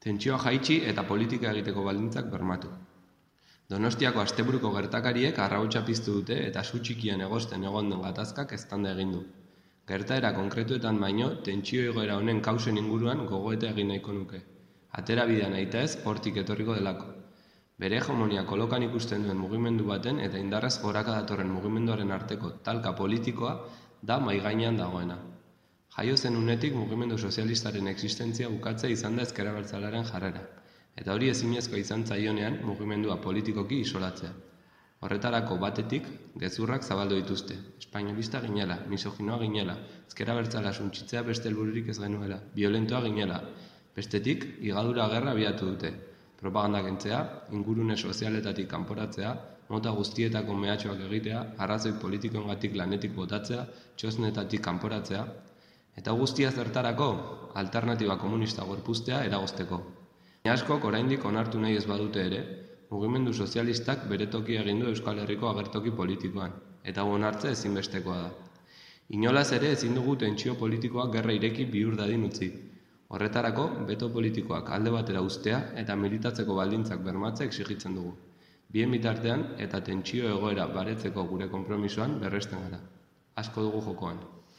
Tentsioa jaitsi eta politika egiteko baldintzak bermatu. Donostiako asteburuko gertakariek arrautsa piztu dute eta su txikian egosten egon den gatazkak eztanda egin du. Gertaera konkretuetan baino, tentsio egoera honen kausen inguruan gogoeta egin nahiko nuke. Atera bidea nahitaez, hortik etorriko delako. Bere hegemonia kolokan ikusten duen mugimendu baten eta indarrez goraka datorren mugimenduaren arteko talka politikoa da mahaigainean dagoena. Jaio zen unetik mugimendu sozialistaren existentzia bukatzea izan da ezker abertzalearen jarrera, eta hori ezinezkoa izan zaionean mugimendua politikoki isolatzea. Horretarako batetik, gezurrak zabaldu dituzte, espainolista ginela, misoginoa ginela, ezker abertzalea suntsitzea beste helbururik ez genuela, violentoa ginela. Bestetik, higadura gerra abiatu dute, propaganda kentzea, ingurune sozialetatik kanporatzea, mota guztietako mehatxuak egitea, arrazoi politikoengatik lanetik botatzea, txosnetatik kanporatzea, eta guztia zertarako, alternatiba komunista gorpuztea eragozteko. Askok oraindik onartu nahi ez badute ere, mugimendu sozialistak bere tokia egin du Euskal Herriko agertoki politikoan, eta onartze ezinbestekoa da. Inolaz ere ezin dugu tentsio politikoak gerra ireki bihur dadin utzi. Horretarako, beto politikoak alde batera uztea eta militatzeko baldintzak bermatzea exigitzen dugu. Bien bitartean eta tentsio egoera baretzeko gure konpromisoan berresten gara. Asko dugu jokoan.